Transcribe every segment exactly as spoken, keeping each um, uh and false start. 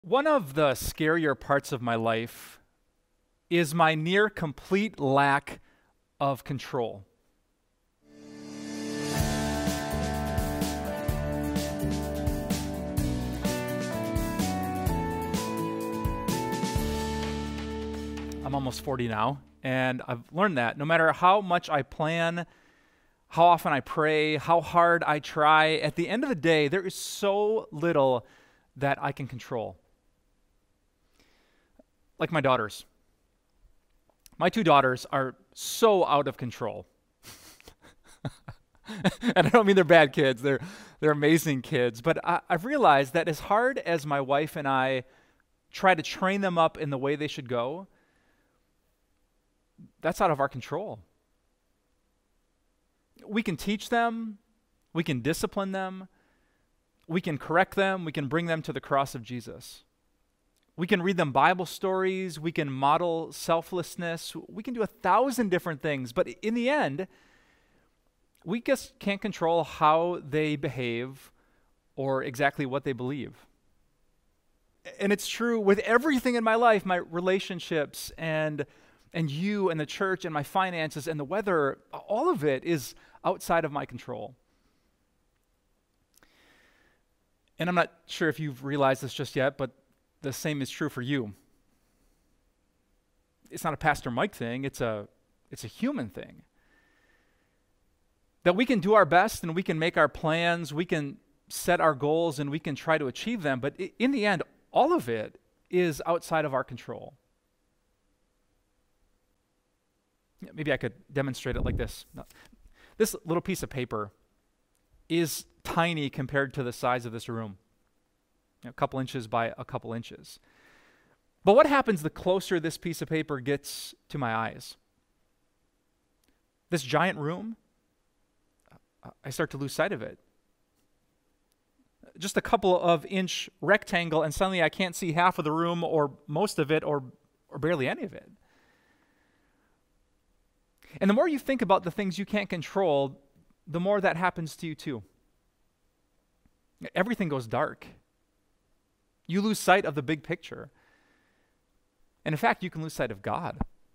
One of the scarier parts of my life is my near complete lack of control. I'm almost forty now, and I've learned that no matter how much I plan, how often I pray, how hard I try, at the end of the day, there is so little that I can control. Like my daughters. My two daughters are so out of control. And I don't mean they're bad kids, they're, they're amazing kids, but I, I've realized that as hard as my wife and I try to train them up in the way they should go, that's out of our control. We can teach them, we can discipline them, we can correct them, we can bring them to the cross of Jesus. We can read them Bible stories, we can model selflessness, we can do a thousand different things, but in the end, we just can't control how they behave or exactly what they believe. And it's true with everything in my life, my relationships and and you and the church and my finances and the weather, all of it is outside of my control. And I'm not sure if you've realized this just yet, but the same is true for you. It's not a Pastor Mike thing, it's a it's a human thing. That we can do our best and we can make our plans, we can set our goals and we can try to achieve them, but in the end, all of it is outside of our control. Maybe I could demonstrate it like this. This little piece of paper is tiny compared to the size of this room. A couple inches by a couple inches. But what happens the closer this piece of paper gets to my eyes? This giant room, I start to lose sight of it. Just a couple of inch rectangle and suddenly I can't see half of the room or most of it or, or barely any of it. And the more you think about the things you can't control, the more that happens to you too. Everything goes dark. You lose sight of the big picture. And in fact, you can lose sight of God.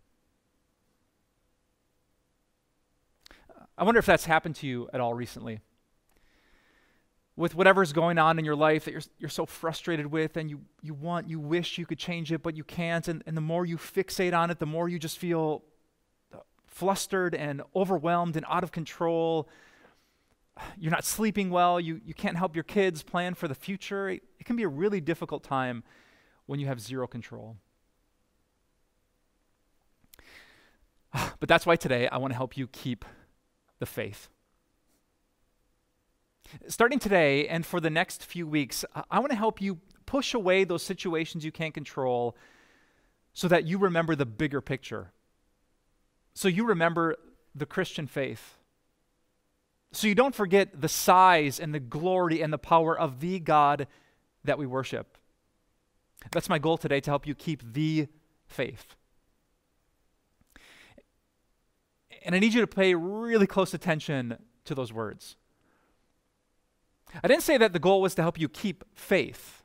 I wonder if that's happened to you at all recently. With whatever's going on in your life that you're you're so frustrated with and you, you want, you wish you could change it, but you can't. And, and the more you fixate on it, the more you just feel flustered and overwhelmed and out of control. You're not sleeping well. You, you can't help your kids plan for the future. It, it can be a really difficult time when you have zero control. But that's why today I want to help you keep the faith. Starting today and for the next few weeks, I, I want to help you push away those situations you can't control so that you remember the bigger picture. So you remember the Christian faith. So you don't forget the size and the glory and the power of the God that we worship. That's my goal today, to help you keep the faith. And I need you to pay really close attention to those words. I didn't say that the goal was to help you keep faith,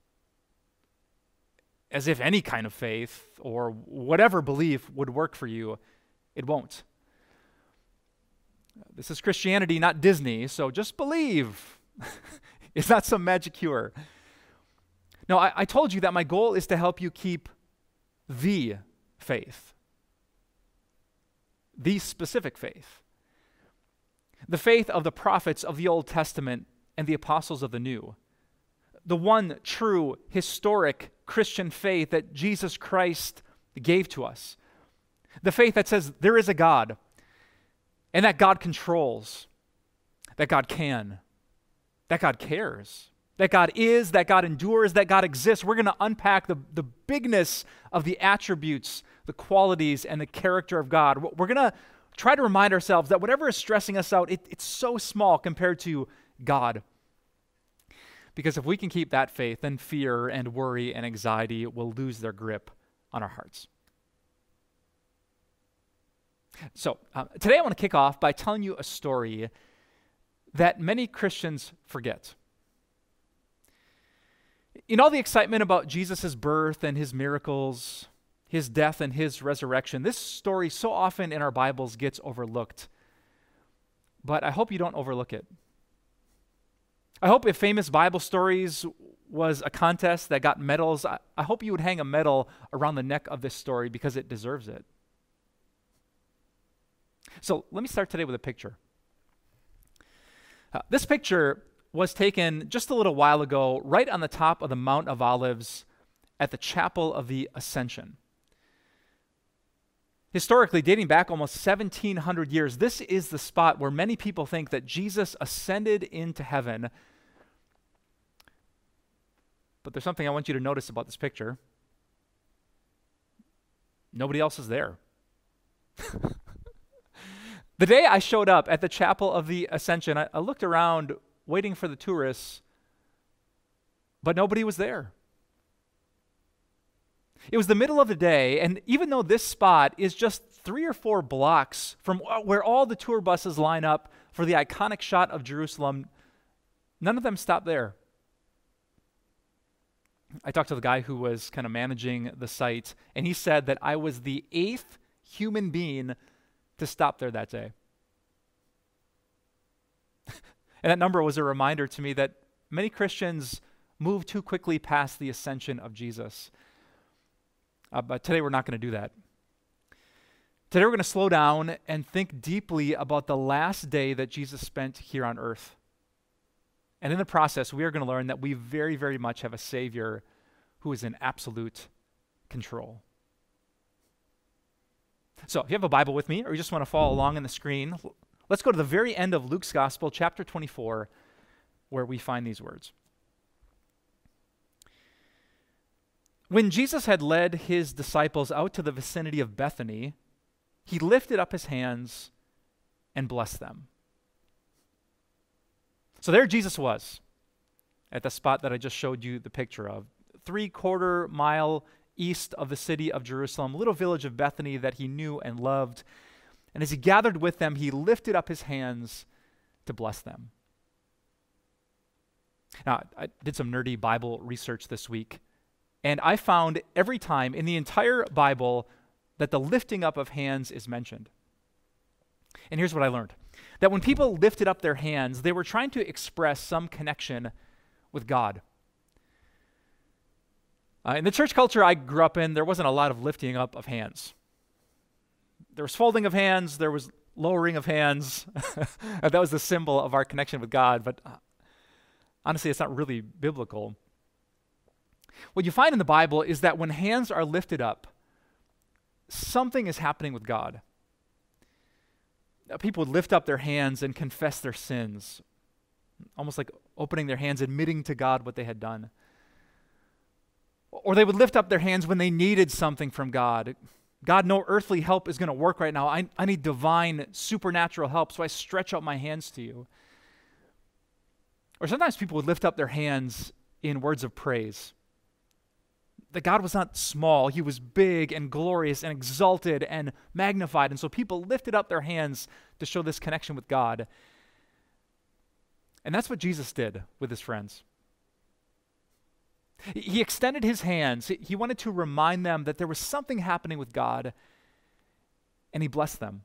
as if any kind of faith or whatever belief would work for you. It won't. This is Christianity, not Disney, so just believe. It's not some magic cure. No, I, I told you that my goal is to help you keep the faith. The specific faith. The faith of the prophets of the Old Testament and the apostles of the New. The one true, historic Christian faith that Jesus Christ gave to us. The faith that says there is a God, and that God controls, that God can, that God cares, that God is, that God endures, that God exists. We're going to unpack the, the bigness of the attributes, the qualities, and the character of God. We're going to try to remind ourselves that whatever is stressing us out, it, it's so small compared to God. Because if we can keep that faith, then fear and worry and anxiety will lose their grip on our hearts. So uh, today I want to kick off by telling you a story that many Christians forget. In all the excitement about Jesus' birth and his miracles, his death and his resurrection, this story so often in our Bibles gets overlooked. But I hope you don't overlook it. I hope if Famous Bible Stories was a contest that got medals, I, I hope you would hang a medal around the neck of this story because it deserves it. So let me start today with a picture. Uh, this picture was taken just a little while ago right on the top of the Mount of Olives at the Chapel of the Ascension. Historically, dating back almost seventeen hundred years, this is the spot where many people think that Jesus ascended into heaven. But there's something I want you to notice about this picture. Nobody else is there. The day I showed up at the Chapel of the Ascension, I, I looked around waiting for the tourists, but nobody was there. It was the middle of the day, and even though this spot is just three or four blocks from where all the tour buses line up for the iconic shot of Jerusalem, none of them stopped there. I talked to the guy who was kind of managing the site, and he said that I was the eighth human being to stop there that day. And that number was a reminder to me that many Christians move too quickly past the ascension of Jesus. Uh, but today we're not going to do that. Today we're going to slow down and think deeply about the last day that Jesus spent here on earth. And in the process, we are going to learn that we very, very much have a Savior who is in absolute control. So if you have a Bible with me, or you just want to follow along on the screen, let's go to the very end of Luke's Gospel, chapter twenty-four, where we find these words. When Jesus had led his disciples out to the vicinity of Bethany, he lifted up his hands and blessed them. So there Jesus was, at the spot that I just showed you the picture of, three-quarter mile east of the city of Jerusalem, a little village of Bethany that he knew and loved. And as he gathered with them, he lifted up his hands to bless them. Now, I did some nerdy Bible research this week, and I found every time in the entire Bible that the lifting up of hands is mentioned. And here's what I learned. That when people lifted up their hands, they were trying to express some connection with God. Uh, in the church culture I grew up in, there wasn't a lot of lifting up of hands. There was folding of hands, there was lowering of hands. That was the symbol of our connection with God, but uh, honestly, it's not really biblical. What you find in the Bible is that when hands are lifted up, something is happening with God. People would lift up their hands and confess their sins, almost like opening their hands, admitting to God what they had done. Or they would lift up their hands when they needed something from God. God, no earthly help is going to work right now. I, I need divine, supernatural help, so I stretch out my hands to you. Or sometimes people would lift up their hands in words of praise. That God was not small, he was big and glorious and exalted and magnified. And so people lifted up their hands to show this connection with God. And that's what Jesus did with his friends. He extended his hands. He wanted to remind them that there was something happening with God, and he blessed them.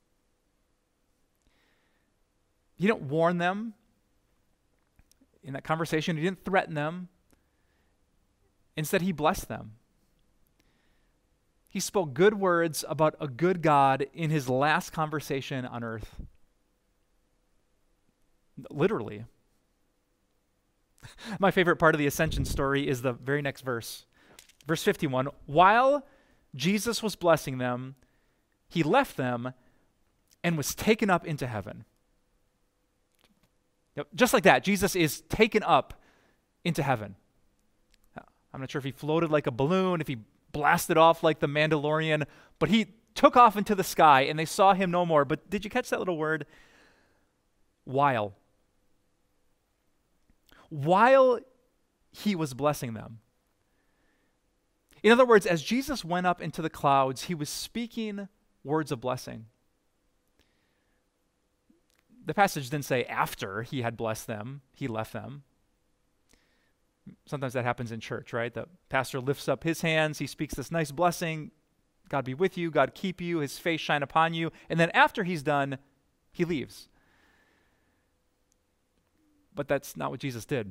He didn't warn them in that conversation. He didn't threaten them. Instead, he blessed them. He spoke good words about a good God in his last conversation on earth. Literally. My favorite part of the ascension story is the very next verse. Verse fifty-one, while Jesus was blessing them, he left them and was taken up into heaven. Yep, just like that, Jesus is taken up into heaven. I'm not sure if he floated like a balloon, if he blasted off like the Mandalorian, but he took off into the sky and they saw him no more. But did you catch that little word? While. While he was blessing them. In other words, as Jesus went up into the clouds, he was speaking words of blessing. The passage didn't say after he had blessed them, he left them. Sometimes that happens in church, right? The pastor lifts up his hands, he speaks this nice blessing, God be with you, God keep you, his face shine upon you, and then after he's done, he leaves. But that's not what Jesus did.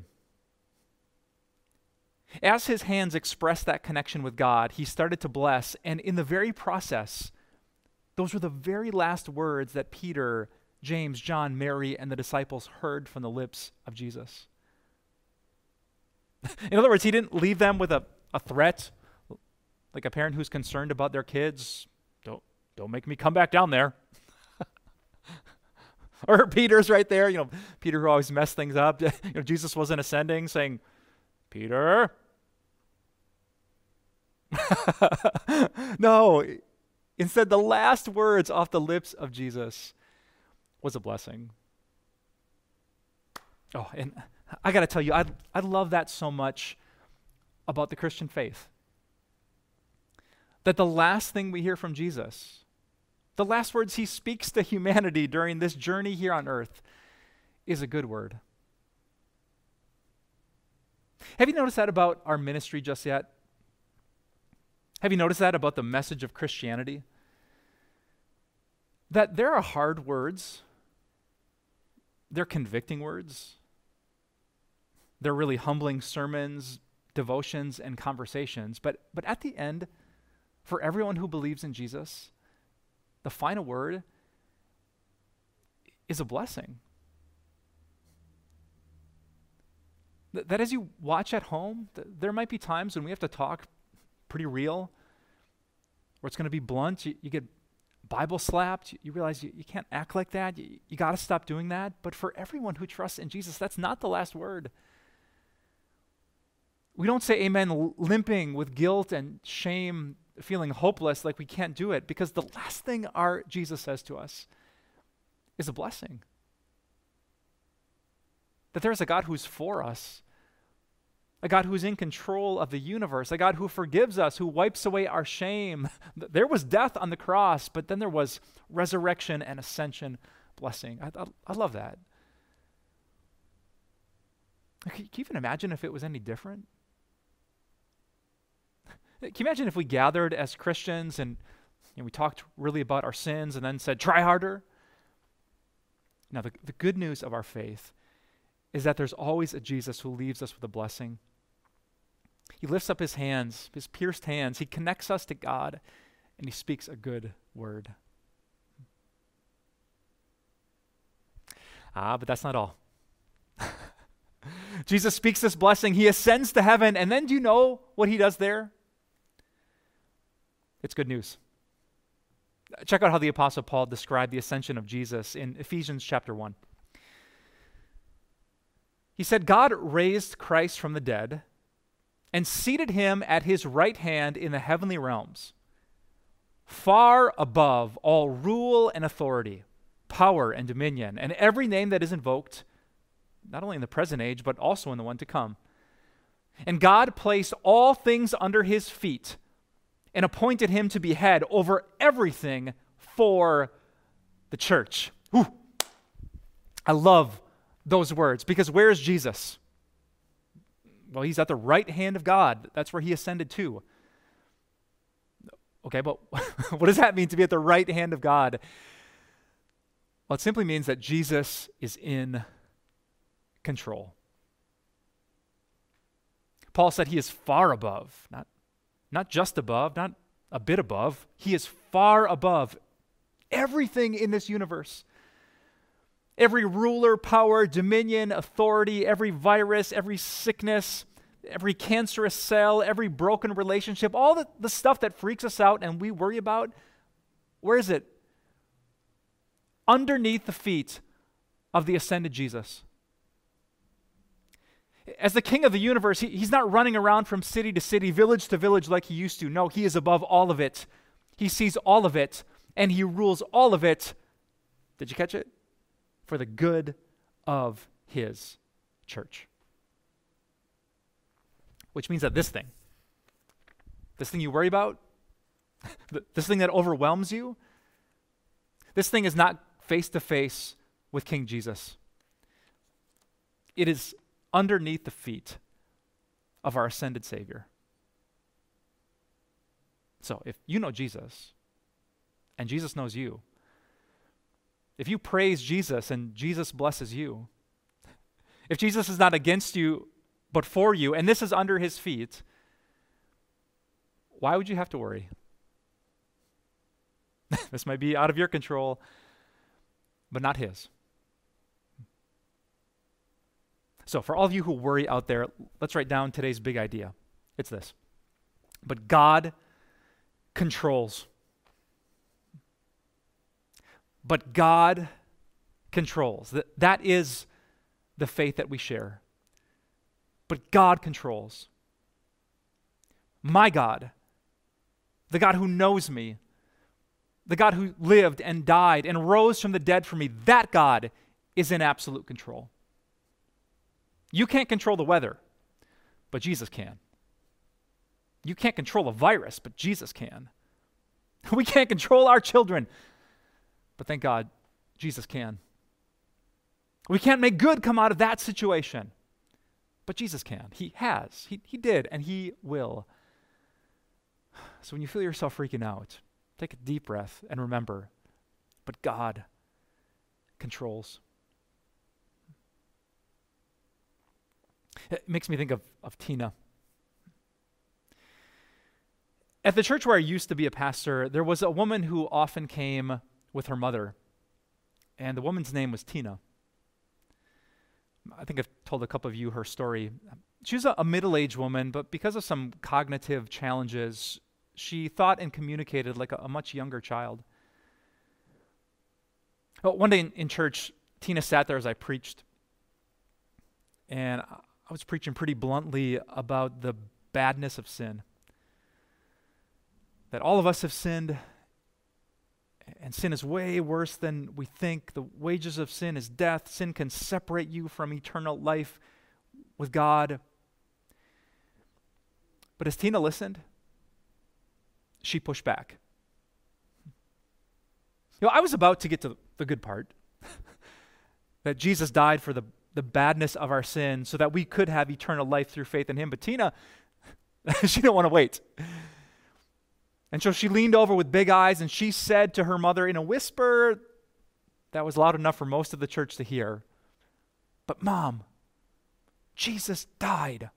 As his hands expressed that connection with God, he started to bless, and in the very process, those were the very last words that Peter, James, John, Mary, and the disciples heard from the lips of Jesus. In other words, he didn't leave them with a, a threat, like a parent who's concerned about their kids. Don't, don't make me come back down there. Or Peter's right there, you know, Peter who always messed things up. You know, Jesus wasn't ascending, saying, Peter. No, instead the last words off the lips of Jesus was a blessing. Oh, and I got to tell you, I I love that so much about the Christian faith. That the last thing we hear from Jesus, the last words he speaks to humanity during this journey here on earth, is a good word. Have you noticed that about our ministry just yet? Have you noticed that about the message of Christianity? That there are hard words, they're convicting words, they're really humbling sermons, devotions, and conversations, but, but at the end, for everyone who believes in Jesus, the final word is a blessing. Th- that as you watch at home, th- there might be times when we have to talk pretty real, where it's going to be blunt. You, you get Bible slapped. You, you realize you, you can't act like that. You, you got to stop doing that. But for everyone who trusts in Jesus, that's not the last word. We don't say amen l- limping with guilt and shame, feeling hopeless like we can't do it, because the last thing our Jesus says to us is a blessing. That there is a God who's for us, a God who's in control of the universe, a God who forgives us, who wipes away our shame. There was death on the cross, but then there was resurrection and ascension blessing. I, I, I love that. Can you even imagine if it was any different? Can you imagine if we gathered as Christians and you know, we talked really about our sins and then said, try harder? Now, the, the good news of our faith is that there's always a Jesus who leaves us with a blessing. He lifts up his hands, his pierced hands. He connects us to God, and he speaks a good word. Ah, but that's not all. Jesus speaks this blessing. He ascends to heaven, and then do you know what he does there? It's good news. Check out how the Apostle Paul described the ascension of Jesus in Ephesians chapter one. He said, God raised Christ from the dead and seated him at his right hand in the heavenly realms, far above all rule and authority, power and dominion, and every name that is invoked, not only in the present age, but also in the one to come. And God placed all things under his feet and appointed him to be head over everything for the church. Whew. I love those words, because where is Jesus? Well, he's at the right hand of God. That's where he ascended to. Okay, but what does that mean to be at the right hand of God? Well, it simply means that Jesus is in control. Paul said he is far above, not, not just above, not a bit above. He is far above everything in this universe. Every ruler, power, dominion, authority, every virus, every sickness, every cancerous cell, every broken relationship, all the, the stuff that freaks us out and we worry about, where is it? Underneath the feet of the ascended Jesus. As the king of the universe, he, he's not running around from city to city, village to village like he used to. No, he is above all of it. He sees all of it, and he rules all of it. Did you catch it? For the good of his church. Which means that this thing, this thing you worry about, this thing that overwhelms you, this thing is not face to face with King Jesus. It is underneath the feet of our ascended Savior. So if you know Jesus and Jesus knows you, if you praise Jesus and Jesus blesses you, if Jesus is not against you but for you, and this is under his feet, why would you have to worry? This might be out of your control, but not his. So for all of you who worry out there, let's write down today's big idea. It's this. But God controls. But God controls. That, that is the faith that we share. But God controls. My God, the God who knows me, the God who lived and died and rose from the dead for me, that God is in absolute control. You can't control the weather, but Jesus can. You can't control a virus, but Jesus can. We can't control our children, but thank God, Jesus can. We can't make good come out of that situation, but Jesus can. He has. He, he did, and he will. So when you feel yourself freaking out, take a deep breath and remember, but God controls. It makes me think of, of Tina. At the church where I used to be a pastor, there was a woman who often came with her mother, and the woman's name was Tina. I think I've told a couple of you her story. She was a, a middle-aged woman, but because of some cognitive challenges, she thought and communicated like a, a much younger child. Well, one day in, in church, Tina sat there as I preached, and I was preaching pretty bluntly about the badness of sin. That all of us have sinned, and sin is way worse than we think. The wages of sin is death. Sin can separate you from eternal life with God. But as Tina listened, she pushed back. You know, I was about to get to the good part, that Jesus died for the, the badness of our sin so that we could have eternal life through faith in him. But Tina, she didn't want to wait. And so she leaned over with big eyes and she said to her mother in a whisper that was loud enough for most of the church to hear, "But Mom, Jesus died."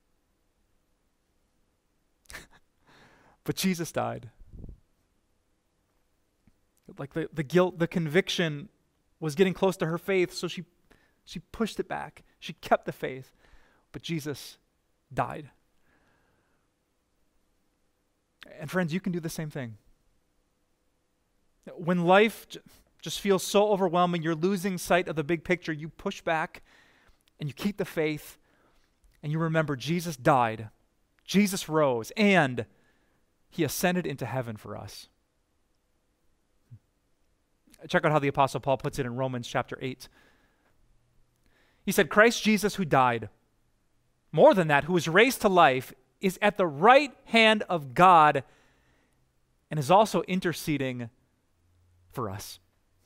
But Jesus died. Like the, the guilt, the conviction was getting close to her faith, so she, she pushed it back. She kept the faith, but Jesus died. And friends, you can do the same thing. When life j- just feels so overwhelming, you're losing sight of the big picture, you push back and you keep the faith and you remember Jesus died, Jesus rose, and he ascended into heaven for us. Check out how the Apostle Paul puts it in Romans chapter eight. He said, Christ Jesus who died, more than that, who was raised to life, is at the right hand of God and is also interceding for us.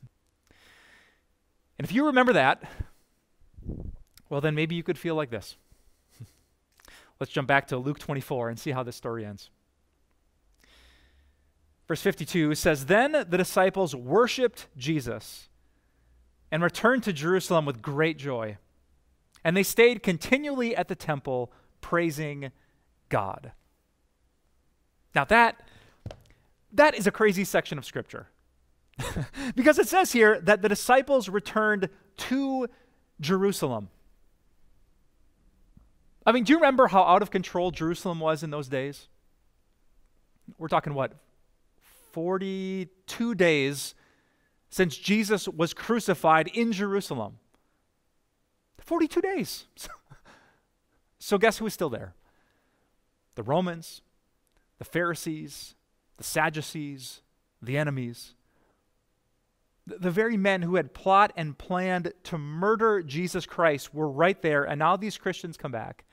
And if you remember that, well, then maybe you could feel like this. Let's jump back to Luke twenty-four and see how this story ends. Verse fifty-two says, Then the disciples worshipped Jesus and returned to Jerusalem with great joy. And they stayed continually at the temple, praising God. Now that, that is a crazy section of Scripture. Because it says here that the disciples returned to Jerusalem. I mean, do you remember how out of control Jerusalem was in those days? We're talking what? forty-two days since Jesus was crucified in Jerusalem. forty-two days. So guess who is still there? The Romans, the Pharisees, the Sadducees, the enemies. The, the very men who had plot and planned to murder Jesus Christ were right there, and now these Christians come back.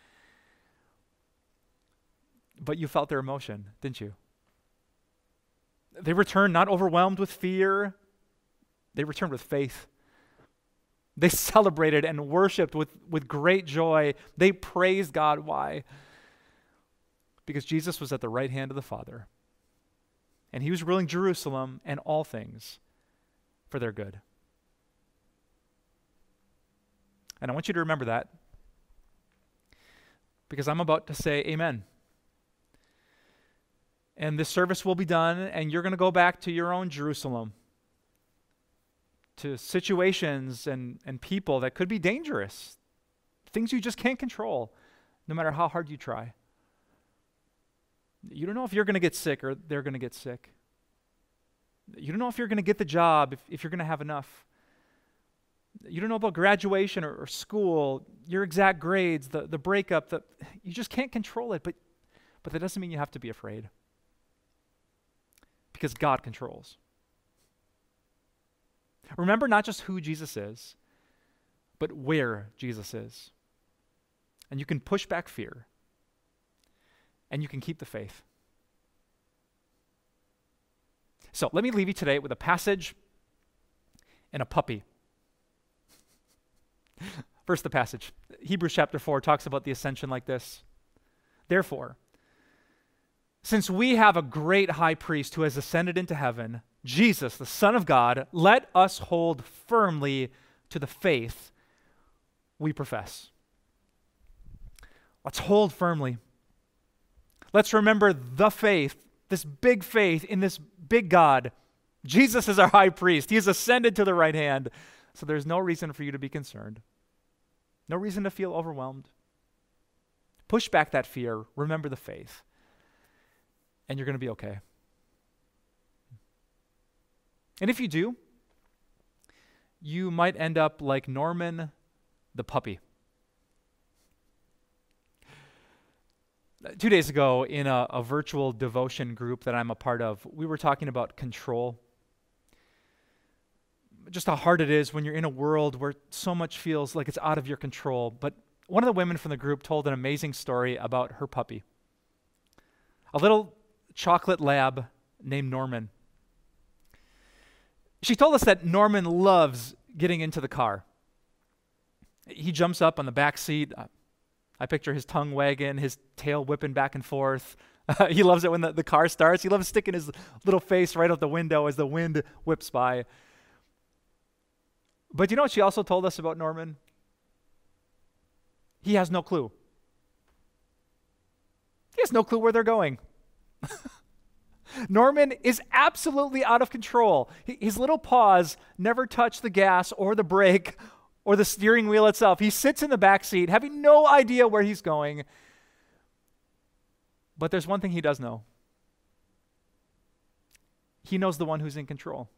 But you felt their emotion, didn't you? They returned not overwhelmed with fear. They returned with faith. They celebrated and worshiped with, with great joy. They praised God. Why? Because Jesus was at the right hand of the Father. And he was ruling Jerusalem and all things for their good. And I want you to remember that, because I'm about to say amen. And this service will be done, and you're going to go back to your own Jerusalem, to situations and, and people that could be dangerous, things you just can't control, no matter how hard you try. You don't know if you're going to get sick or they're going to get sick. You don't know if you're going to get the job, if, if you're going to have enough. You don't know about graduation or, or school, your exact grades, the, the breakup. The, you just can't control it, but, but that doesn't mean you have to be afraid. Because God controls. Remember not just who Jesus is, but where Jesus is. And you can push back fear. And you can keep the faith. So let me leave you today with a passage and a puppy. First, the passage. Hebrews chapter four talks about the ascension like this. Therefore, since we have a great high priest who has ascended into heaven, Jesus, the Son of God, let us hold firmly to the faith we profess. Let's hold firmly. Let's remember the faith, this big faith in this big God. Jesus is our high priest. He has ascended to the right hand. So there's no reason for you to be concerned. No reason to feel overwhelmed. Push back that fear. Remember the faith. And you're going to be okay. And if you do, you might end up like Norman the puppy. Two days ago, in a, a virtual devotion group that I'm a part of, we were talking about control. Just how hard it is when you're in a world where so much feels like it's out of your control. But one of the women from the group told an amazing story about her puppy. A little chocolate lab named Norman. She told us that Norman loves getting into the car. He jumps up on the back seat. I picture his tongue wagging, his tail whipping back and forth. Uh, he loves it when the, the car starts. He loves sticking his little face right out the window as the wind whips by. But you know what she also told us about Norman? He has no clue. He has no clue where they're going. Norman is absolutely out of control. He, his little paws never touch the gas or the brake or the steering wheel itself. He sits in the back seat, having no idea where he's going. But there's one thing he does know. He knows the one who's in control.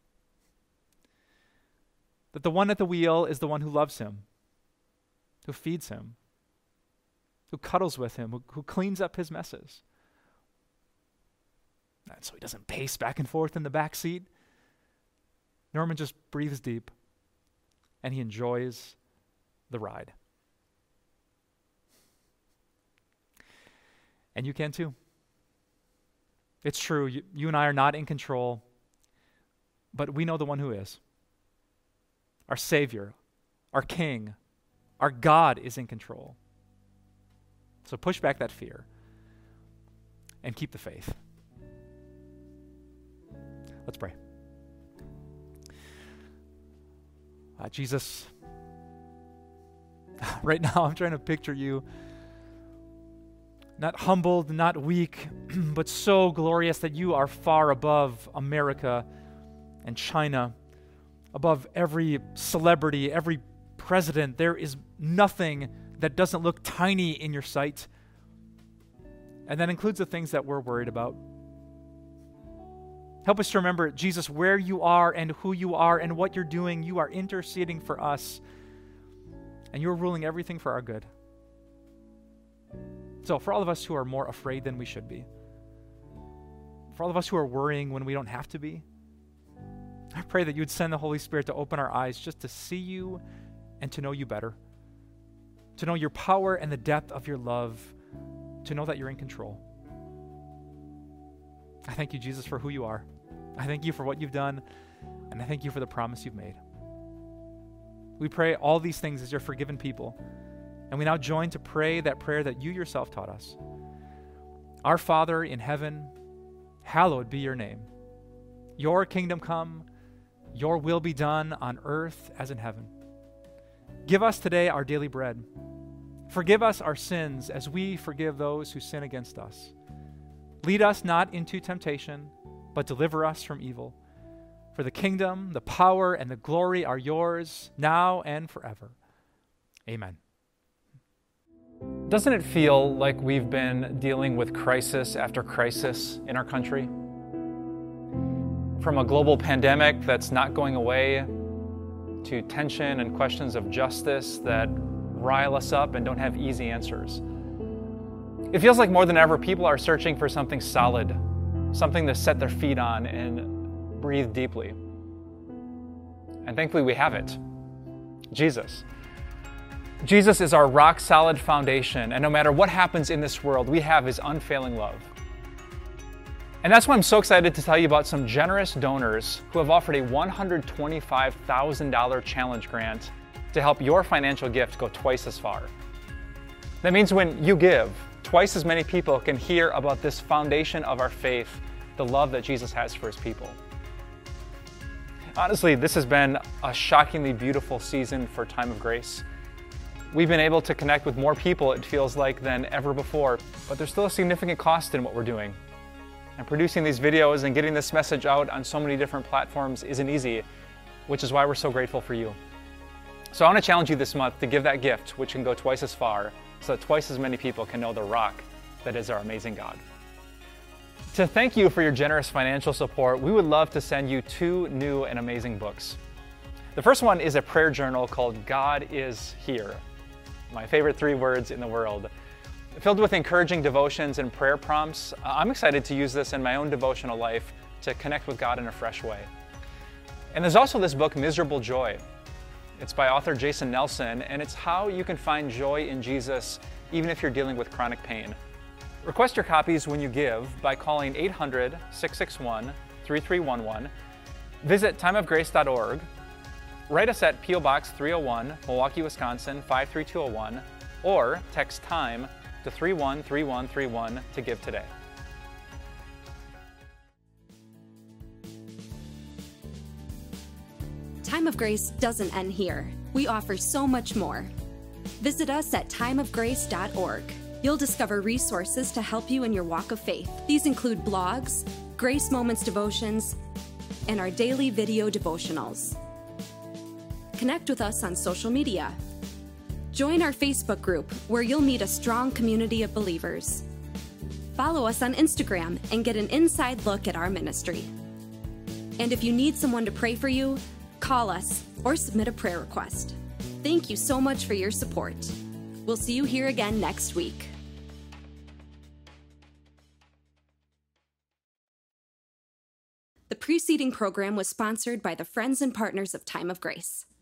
That the one at the wheel is the one who loves him, who feeds him, who cuddles with him, who, who cleans up his messes. And so he doesn't pace back and forth in the back seat. Norman just breathes deep. And he enjoys the ride. And you can too. It's true, you, you and I are not in control, but we know the one who is. Our Savior, our King, our God is in control. So push back that fear and keep the faith. Let's pray. Uh, Jesus, right now I'm trying to picture you not humbled, not weak, but so glorious that you are far above America and China, above every celebrity, every president. There is nothing that doesn't look tiny in your sight. And that includes the things that we're worried about. Help us to remember, Jesus, where you are and who you are and what you're doing. You are interceding for us, and you're ruling everything for our good. So for all of us who are more afraid than we should be, for all of us who are worrying when we don't have to be, I pray that you would send the Holy Spirit to open our eyes just to see you and to know you better, to know your power and the depth of your love, to know that you're in control. I thank you, Jesus, for who you are. I thank you for what you've done, and I thank you for the promise you've made. We pray all these things as your forgiven people, and we now join to pray that prayer that you yourself taught us. Our Father in heaven, hallowed be your name. Your kingdom come, your will be done on earth as in heaven. Give us today our daily bread. Forgive us our sins as we forgive those who sin against us. Lead us not into temptation, but deliver us from evil. For the kingdom, the power, and the glory are yours, now and forever. Amen. Doesn't it feel like we've been dealing with crisis after crisis in our country? From a global pandemic that's not going away, to tension and questions of justice that rile us up and don't have easy answers. It feels like more than ever people are searching for something solid, something to set their feet on and breathe deeply. And thankfully we have it. Jesus. Jesus is our rock-solid foundation, and no matter what happens in this world, we have his unfailing love. And that's why I'm so excited to tell you about some generous donors who have offered a one hundred twenty-five thousand dollars challenge grant to help your financial gift go twice as far. That means when you give, twice as many people can hear about this foundation of our faith, the love that Jesus has for his people. Honestly, this has been a shockingly beautiful season for Time of Grace. We've been able to connect with more people, it feels like, than ever before, but there's still a significant cost in what we're doing. And producing these videos and getting this message out on so many different platforms isn't easy, which is why we're so grateful for you. So I want to challenge you this month to give that gift, which can go twice as far, so that twice as many people can know the rock that is our amazing God. To thank you for your generous financial support, we would love to send you two new and amazing books. The first one is a prayer journal called God is Here, my favorite three words in the world. Filled with encouraging devotions and prayer prompts, I'm excited to use this in my own devotional life to connect with God in a fresh way. And there's also this book, Miserable Joy. It's by author Jason Nelson, and it's how you can find joy in Jesus even if you're dealing with chronic pain. Request your copies when you give by calling eight hundred, six six one, three three one one. Visit time of grace dot org. Write us at P O Box three oh one, Milwaukee, Wisconsin five three two oh one, or text TIME to three one three one three one to give today. Time of Grace doesn't end here. We offer so much more. Visit us at time of grace dot org. You'll discover resources to help you in your walk of faith. These include blogs, Grace Moments devotions, and our daily video devotionals. Connect with us on social media. Join our Facebook group, where you'll meet a strong community of believers. Follow us on Instagram and get an inside look at our ministry. And if you need someone to pray for you, call us or submit a prayer request. Thank you so much for your support. We'll see you here again next week. The preceding program was sponsored by the Friends and Partners of Time of Grace.